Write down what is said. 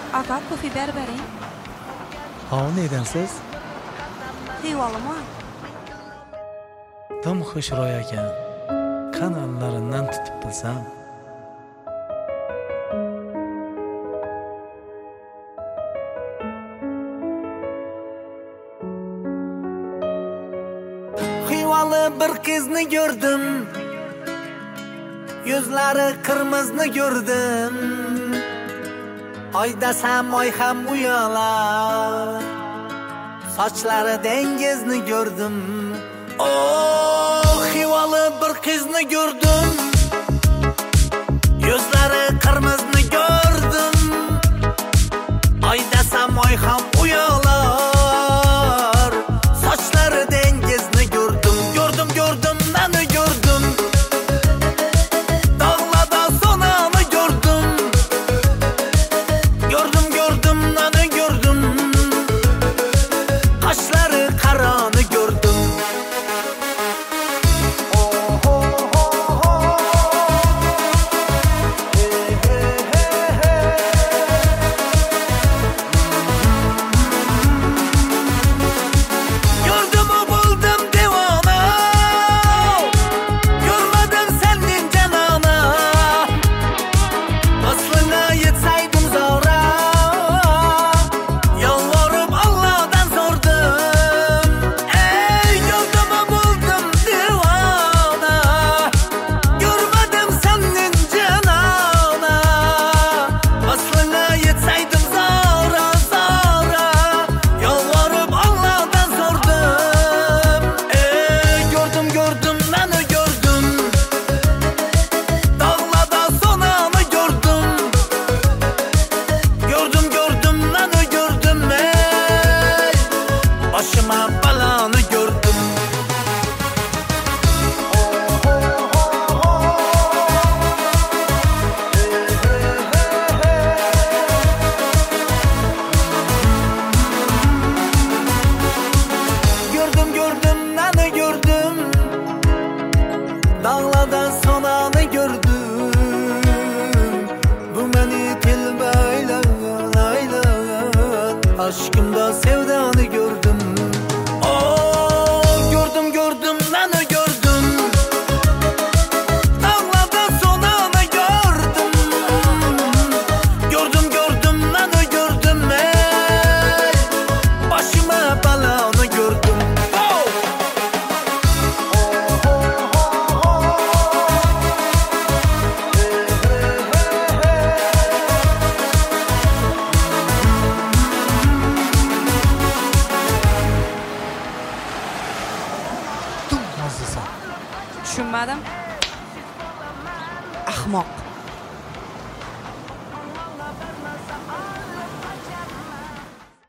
Aka kofi berbering. Ha ne edersiz? Eyvallah. Tam xushro'y ekan. Kanallaridan tutib bilsam. Xivalı bir qizni gördüm. Yüzleri kırmızı gördüm. Ay desem ay hem uyalar. Saçları dengizni gördüm. Oh, Xivalı bir qizni gördüm. Yüzleri kırmızı gördüm. Ay desem ay hem uyalar. Saçları dengizni gördüm. Gördüm nani gördüm. Dağlarda sonanı gördüm. Gördüm nani gördüm. Kaşları karanı gördüm. Gördüm buldum divana. Görmedim senin canana. Aslına yetseydim zora. Yalvarıp Allah'tan sordum. Ey gördüm buldum divana. Görmedim senin canana. Aslına yetseydim zora. Yalvarıp Allah'tan sordum. Ey gördüm nani gördüm. Dağlarda sonanı gördüm. Gördüm nani gördüm. Ey başıma balanı gördüm. Gördüm nani gördüm. Dağlardan sonanı gördüm. Bu beni tilbayla aşkımda sevdanı gördüm. Oh, gördüm nani gördüm. Dağlardan sonanı gördüm. Gördüm nani gördüm. Ey başıma balanı gördüm. Oh! Tum mazisa. Tushunmadim. Ahmoq.